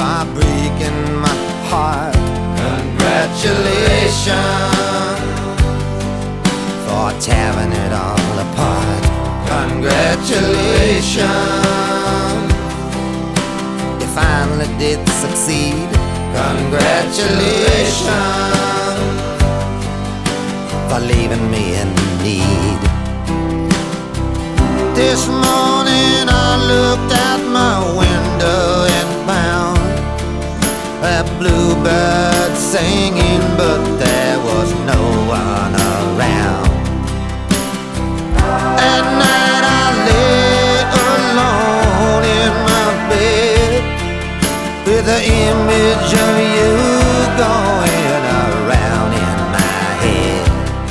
for breaking my heart. Congratulations for tearing it all apart. Congratulations, you finally did succeed. Congratulations for leaving me in need. This morning I looked out my window and found a bluebird singing, but there was no one around. At night I lay alone in my bed with the image of you going around in my head.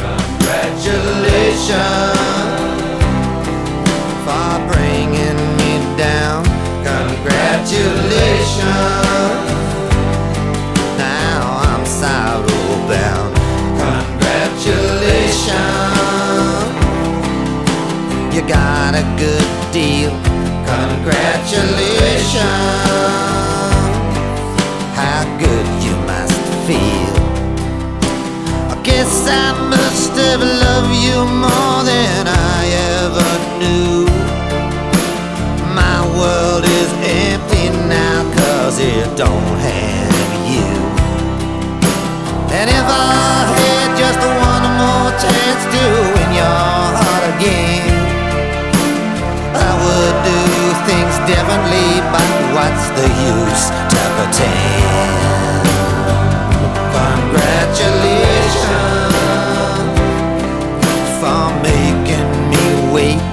Congratulations for bringing me down. Congratulations, now I'm sorrow bound. Congratulations, you got a good deal. Congratulations, how good you must feel. I guess I must have loved you more than I ever knew. My world is empty now 'cause it don't have you. And if I had just one more chance to win your heart again, I would do things differently, but what's the use to pretend? Congratulations for making me wait.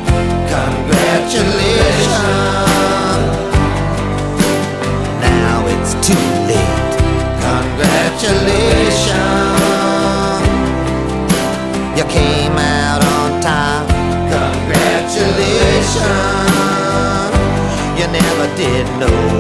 Congratulations, now it's too late. Congratulations, you came out on top. Congratulations, you never did know